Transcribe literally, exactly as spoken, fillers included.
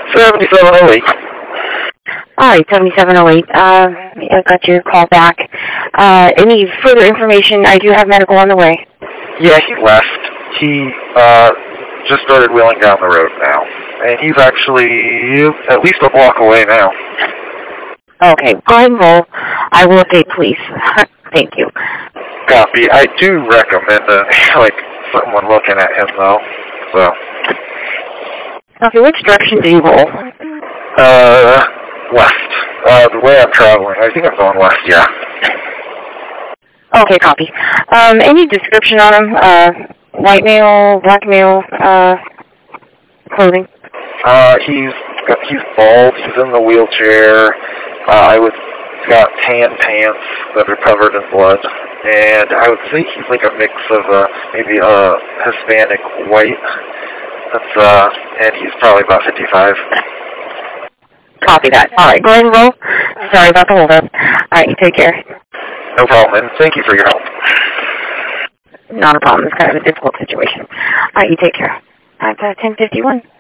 seventy-seven oh eight. All right, seventy-seven oh eight. Uh, I got your call back. Uh, any further information? I do have medical on the way. Yeah, he left. He uh, just started wheeling down the road now. And he's actually at least a block away now. Okay, go ahead and roll. I will update police. Thank you. Copy. I do recommend uh, like someone looking at him though. So. Okay, which direction do you roll? Uh, west. Uh, the way I'm traveling. I think I'm going west. Yeah. Okay, copy. Um, any description on him? Uh, white male, black male, uh, clothing? Uh, he's he's bald. He's in the wheelchair. Uh, I would got tan pants that are covered in blood, and I would say he's like a mix of uh, maybe a Hispanic white. That's uh, and he's probably about fifty-five. Copy that. All right, go ahead and roll. Sorry about the hold up. All right, you take care. No problem, and thank you for your help. Not a problem. It's kind of a difficult situation. All right, you take care. All right, ten fifty-one.